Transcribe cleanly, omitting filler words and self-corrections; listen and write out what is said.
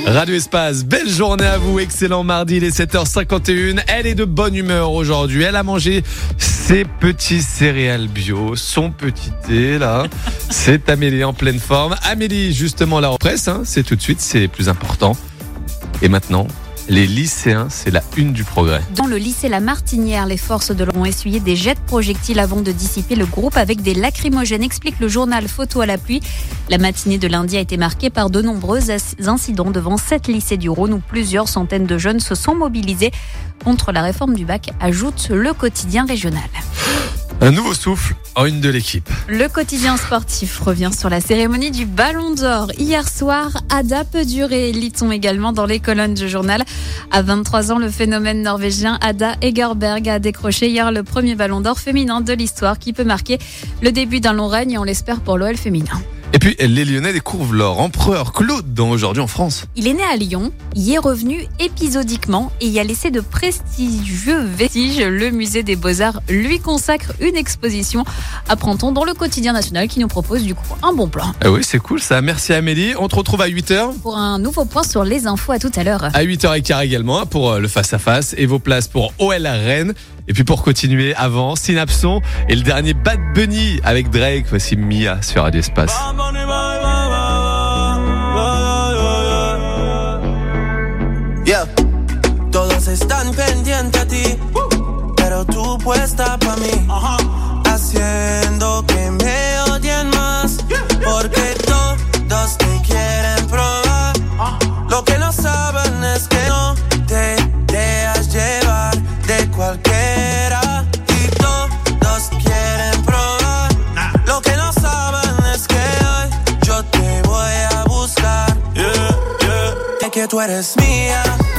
Radio Espace, belle journée à vous, excellent mardi, il est 7h51, elle est de bonne humeur aujourd'hui, elle a mangé ses petits céréales bio, son petit thé là, c'est Amélie en pleine forme. Amélie, justement la presse, c'est tout de suite, c'est plus important. Et maintenant, les lycéens, c'est la une du Progrès. Dans le lycée La Martinière, les forces de l'ordre ont essuyé des jets de projectiles avant de dissiper le groupe avec des lacrymogènes, explique le journal Photo à la pluie. La matinée de lundi a été marquée par de nombreux incidents devant 7 lycées du Rhône où plusieurs centaines de jeunes se sont mobilisés contre la réforme du bac, ajoute le quotidien régional. Un nouveau souffle en une de l'équipe. Le quotidien sportif revient sur la cérémonie du Ballon d'Or. Hier soir, Ada peut durer, lit-on également dans les colonnes du journal. À 23 ans, le phénomène norvégien Ada Egerberg a décroché hier le premier Ballon d'Or féminin de l'histoire qui peut marquer le début d'un long règne, on l'espère pour l'OL féminin. Et puis, les Lyonnais découvrent leur empereur Claude dans Aujourd'hui en France. Il est né à Lyon, y est revenu épisodiquement et y a laissé de prestigieux vestiges. Le musée des Beaux-Arts lui consacre une exposition, apprend-on, dans le quotidien national qui nous propose du coup un bon plan. Ah oui, c'est cool ça. Merci Amélie. On te retrouve à 8h. Pour un nouveau point sur les infos, à tout à l'heure. À 8h15 également pour le face-à-face et vos places pour OL à Rennes. Et puis pour continuer avant, Synapson et le dernier Bad Bunny avec Drake. Voici Mia sur Radio Espace. Yeah. Todos están pendientes a ti, pero tú puesta pa' mí, haciendo que me odien más, porque todos te quieren probar. Lo que no saben es que no te dejas llevar de cualquiera, y todos quieren probar. Lo que no saben es que hoy yo te voy a buscar, que tú eres mía.